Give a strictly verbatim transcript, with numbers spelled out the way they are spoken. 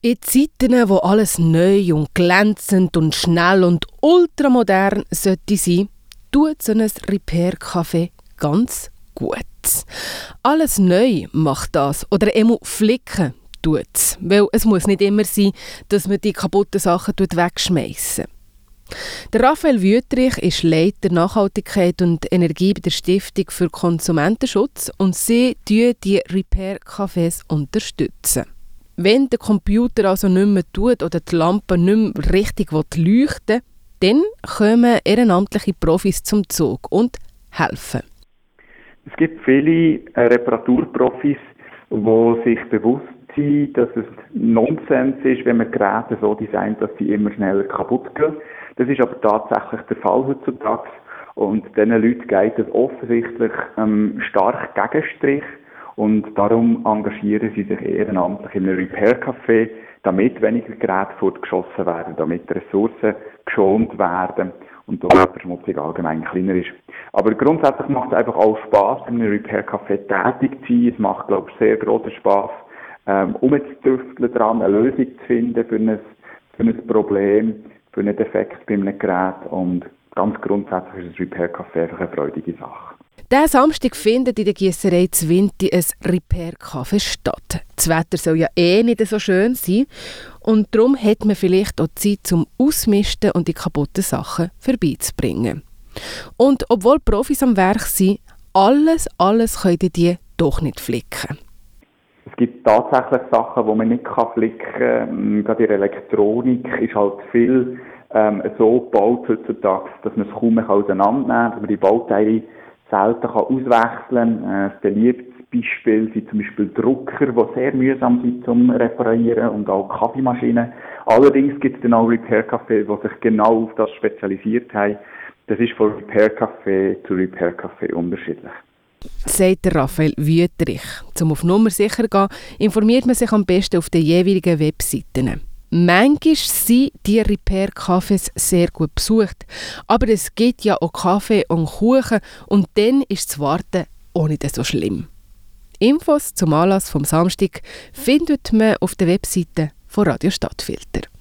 In Zeiten, wo alles neu und glänzend und schnell und ultramodern sollte sein, tut so ein Repair-Café ganz gut. Alles neu macht das oder immer flicken tut's, weil es muss nicht immer sein, dass man die kaputten Sachen wegschmeissen. Der Raphael Wüthrich ist Leiter Nachhaltigkeit und Energie bei der Stiftung für Konsumentenschutz und sie unterstützen die Repair-Cafés unterstützen. Wenn der Computer also nicht mehr tut oder die Lampe nicht mehr richtig leuchten will, dann kommen ehrenamtliche Profis zum Zug und helfen. Es gibt viele äh, Reparaturprofis, die sich bewusst sind, dass es Nonsens ist, wenn man Geräte so designt, dass sie immer schneller kaputt gehen. Das ist aber tatsächlich der Fall heutzutage. Und diesen Leuten geht es offensichtlich ähm, stark Gegenstrich. Und darum engagieren sie sich ehrenamtlich in einem Repair-Café, damit weniger Geräte fortgeschossen werden, damit Ressourcen geschont werden und die Umweltverschmutzung allgemein kleiner ist. Aber grundsätzlich macht es einfach auch Spass, in einem Repair-Café tätig zu sein. Es macht, glaube ich, sehr grossen Spass, ähm, umzutüfteln dran, eine Lösung zu finden für ein, für ein Problem, für einen Defekt bei einem Gerät. Und ganz grundsätzlich ist das Repair-Café einfach eine freudige Sache. Diesen Samstag findet in der Giesserei Zwinti ein Repair-Café statt. Das Wetter soll ja eh nicht so schön sein und darum hat man vielleicht auch Zeit zum Ausmisten und die kaputten Sachen vorbeizubringen. Und obwohl Profis am Werk sind, alles, alles können die doch nicht flicken. Es gibt tatsächlich Sachen, die man nicht flicken kann. Gerade in der Elektronik ist halt viel ähm, so gebaut heutzutage, dass man es kaum mehr auseinandernehmen kann, dass man die Bauteile selten kann auswechseln kann. Ein beliebtes Beispiel sind zum Beispiel Drucker, die sehr mühsam sind zum Reparieren und auch Kaffeemaschinen. Allerdings gibt es dann auch Repair-Cafés, die sich genau auf das spezialisiert haben. Das ist von Repair-Café zu Repair-Café unterschiedlich. Sagt der Raphael Wüthrich. Um auf Nummer sicher zu gehen, informiert man sich am besten auf den jeweiligen Webseiten. Manchmal sind die Repair-Cafés sehr gut besucht, aber es gibt ja auch Kaffee und Kuchen und dann ist das Warten auch nicht so schlimm. Infos zum Anlass vom Samstag findet man auf der Webseite von Radio Stadtfilter.